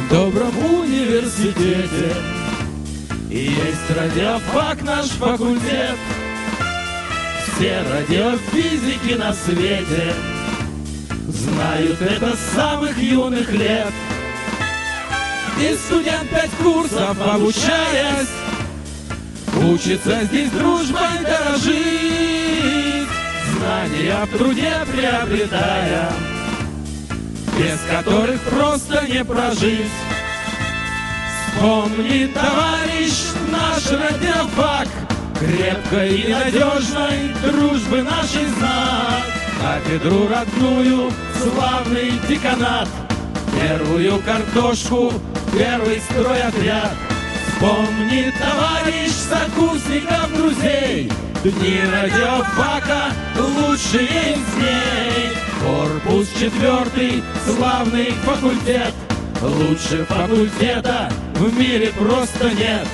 в добром университете. И есть радиофак, наш факультет. Все радиофизики на свете знают это с самых юных лет. И студент 5 курсов, обучаясь, учится здесь дружбой дорожить, знания в труде приобретая, без которых просто не прожить. Вспомни, товарищ, наш радиофак, крепкой и надежной дружбы нашей знак. Кафедру родную, славный деканат, первую картошку, первый стройотряд. Вспомни, товарищ, сокурсников, друзей, дни радиофака лучшие из дней. Корпус 4, славный факультет, лучше факультета в мире просто нет.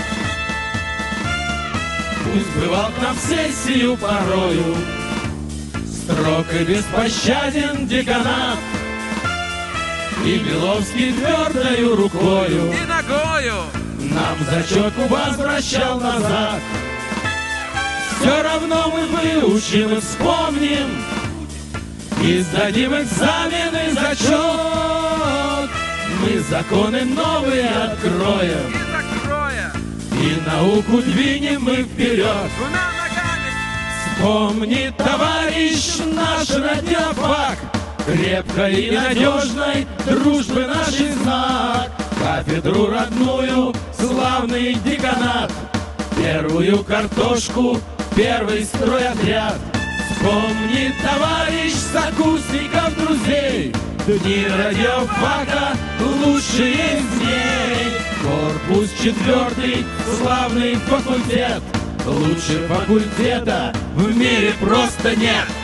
Пусть бывал к нам сессию порою строг и беспощаден деканат, и Беловский твердою рукою и ногою нам зачетку возвращал назад. Все равно мы выучим и вспомним, и сдадим экзамен и зачет. Мы законы новые откроем, и закроя и науку двинем мы вперед. двумя ногами. Вспомни, товарищ, наш радиофак, крепкой и надежной дружбы нашей знак. Кафедру родную, славный деканат, первую картошку, первый стройотряд. Вспомни, товарищ, сокурсников, друзей, дни радиофака лучшие из дней. Корпус 4, славный факультет, лучше факультета в мире просто нет.